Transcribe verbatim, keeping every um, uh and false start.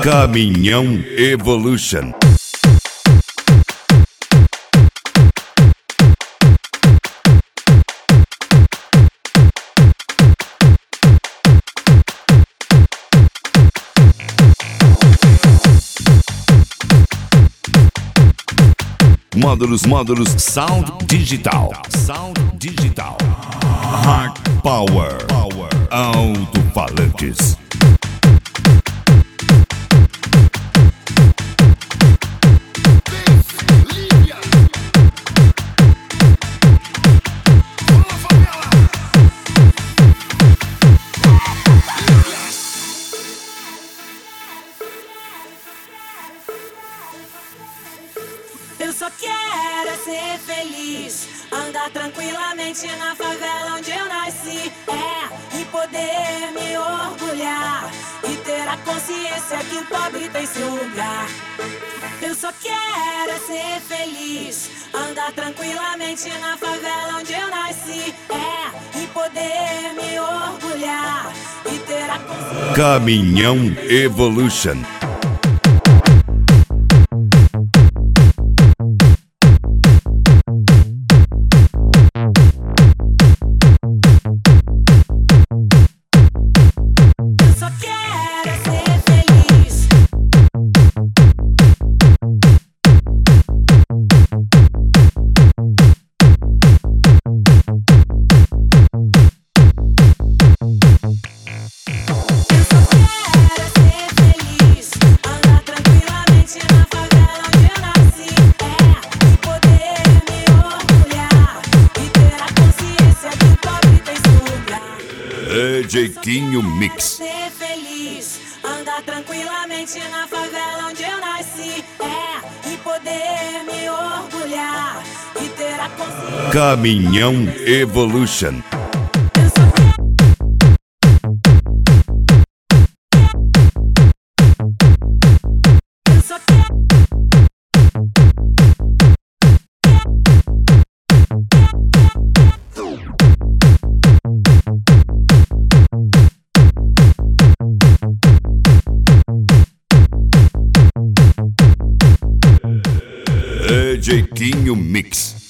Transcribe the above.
Caminhão Evolution. Módulos, módulos, Sound Digital, Sound Digital, Hard Power, Power, Alto-falantes. Eu só quero é ser feliz, andar tranquilamente na favela onde eu nasci, é, e poder me orgulhar e ter a consciência que o pobre tem seu lugar. Eu só quero é ser feliz, andar tranquilamente na favela onde eu nasci, é, e poder me orgulhar e ter a consciência. Caminhão Evolution. Jeitinho Mix. Ser feliz, andar tranquilamente na favela onde eu nasci, é, e poder me orgulhar e ter a consciência. Caminhão Evolution. Jeitinho Mix.